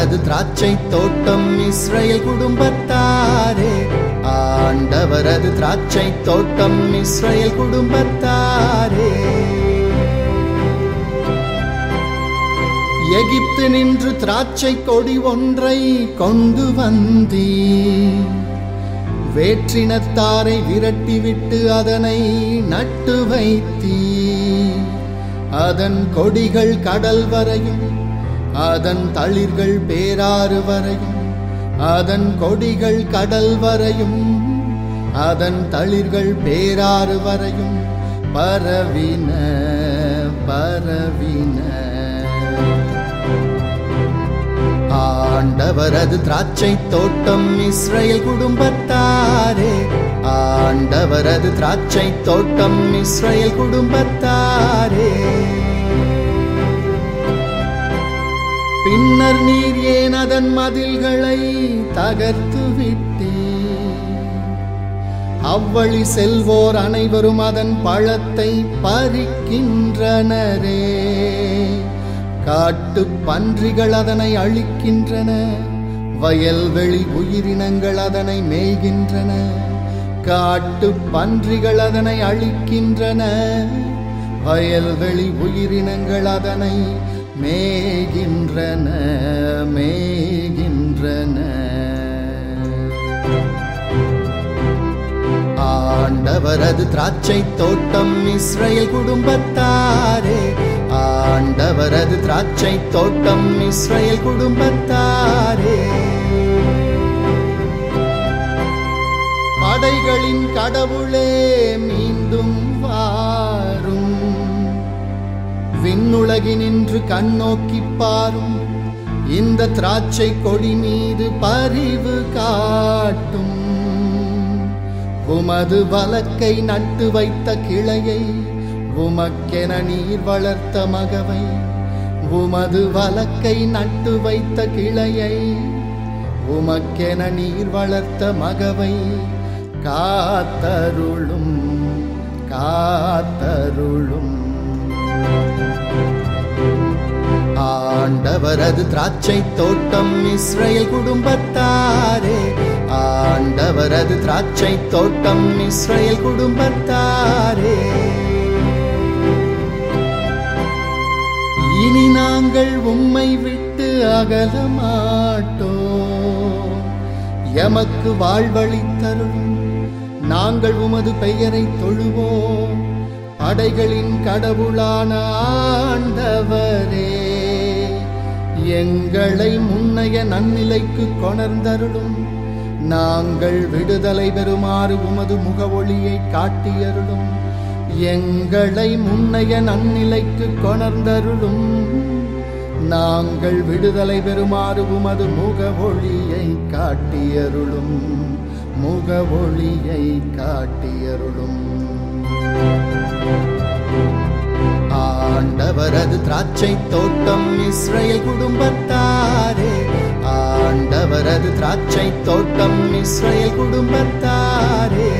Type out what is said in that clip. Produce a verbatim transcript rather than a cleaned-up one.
ஆண்டவரது திராட்சை தோட்டம் இஸ்ரவேல் குடும்பத்தாரே, ஆண்டவரது திராட்சை தோட்டம் இஸ்ரவேல் குடும்பத்தாரே. எகிப்து நின்று திராட்சை கொடி ஒன்றை கொண்டு வந்தீ, வேற்றினத்தாரை விரட்டிவிட்டு அதனை நட்டு வைத்தீ. அதன் கொடிகள் கடல் வரையும், அதன் தளிர்கள் பேராறு வரையும். அதன் கொடிகள் கடல் வரையும், அதன் தளிர்கள் பேராறு வரையும் பரவின பரவின. ஆண்டவரது திராட்சை தோட்டம் இஸ்ரவேல் குடும்பத்தாரே, ஆண்டவரது திராட்சை தோட்டம் இஸ்ரவேல் குடும்பத்தாரே. பின்னர் நீர் ஏன் அதன் மதில்களை தகர்த்து விட்டீர்? அவ்வழி செல்வோர் அனைவரும் அதன் பழத்தை பறிக்கின்றனரே. காட்டு பன்றிகள் அதனை அழிக்கின்றன, வயல்வெளி உயிரினங்கள் அதனை மேய்கின்றன. காட்டு பன்றிகள் அதனை அழிக்கின்றன, வயல்வெளி உயிரினங்கள் அதனை மேய்கின்றன மேய்கின்றன. ஆண்டவரது திராட்சை தோட்டம் இஸ்ரவேல் குடும்பத்தாரே, ஆண்டவரது திராட்சை தோட்டம் இஸ்ரவேல் குடும்பத்தாரே. படைகளின் கடவுளே மீண்டும் வாரும், விண்ணுலகினின்று கண்ணோக்கி பாரும். இந்த திராட்சை கொடி மீது பரிவு காட்டும். உமது வலக்கை நட்டு வைத்த கிளையை, உமக்கென நீர் வளர்த்த மகவை. உமது வலக்கை நட்டு வைத்த கிளையை, உமக்கென நீர் வளர்த்த மகவை காத்தருளும் காத்தருளும். ஆண்டவரது திராட்சை தோட்டம் இஸ்ரவேல் குடும்பத்தாரே, ஆண்டவரது திராட்சை தோட்டம் இஸ்ரவேல் குடும்பத்தாரே. இனி நாங்கள் உம்மை விட்டு அகல மாட்டோம். எமக்கு வாழ்வளித்தருளும், நாங்கள் உமது பெயரை தொழுவோம். படைகளின் கடவுளான ஆண்டவரே, எங்களை முன்னைய நன்னிலைக்கு கொணர்ந்தருளும். நாங்கள் விடுதலை பெறுமாறு உமது முகவொளியை காட்டியருளும். எங்களை முன்னைய நன்னிலைக்கு கொணர்ந்தருளும். நாங்கள் விடுதலை பெறுமாறு உமது முகவொளியை காட்டியருளும் முகவொளியை காட்டியருளும். ஆண்டவரது திராட்சை தோட்டம் இஸ்ரவேல் குடும்பத்தாரே, ஆண்டவரது திராட்சை தோட்டம் இஸ்ரவேல் குடும்பத்தாரே.